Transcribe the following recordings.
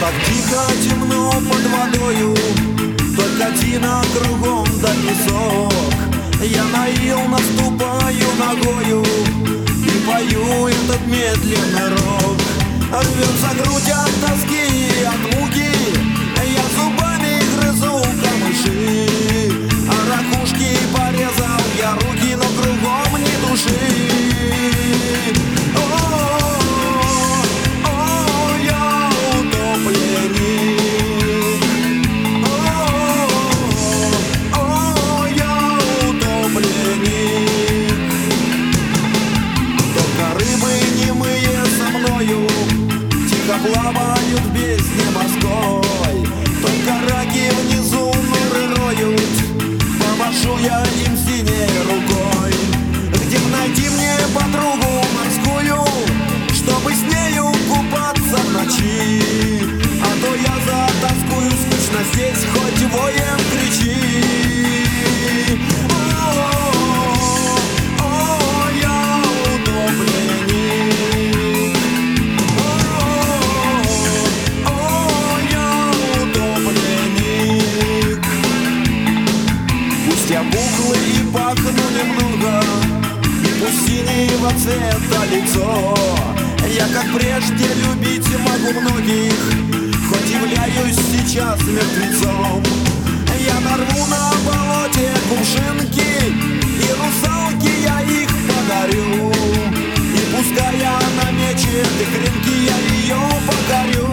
Так тихо, темно под водою, только тина кругом да песок. Я на ил наступаю ногою и пою этот медленный рок. Рвется грудь от тоски и от муки, я зубами грызу камыши. А ракушки порезал я руки, но кругом ни души. Плавают в бездне морской, только раки внизу норы роют. Помашу я им синей рукой. Где найти мне подругу морскую, чтобы с нею купаться в ночи? А то я затаскую, скучно здесь, хоть воем кричи. И пахну немного, и пусть синего цвета лицо. Я, как прежде, любить могу многих, хоть являюсь сейчас мертвецом. Я нарву на болоте кувшинки, и русалки я их подарю. И пускай она мечет и кринки, я ее покорю.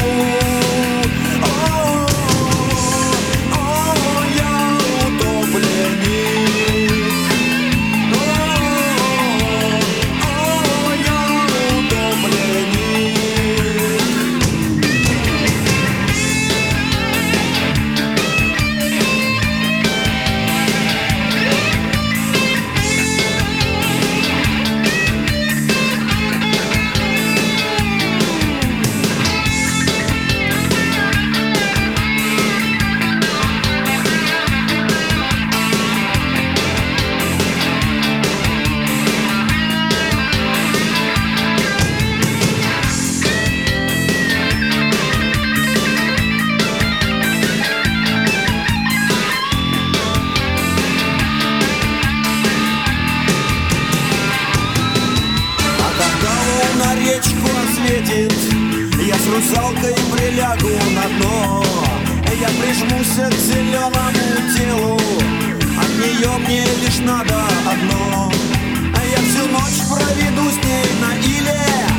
Я с русалкой прилягу на дно, я прижмусь к зеленому телу, от нее мне лишь надо одно. Я всю ночь проведу с ней на иле,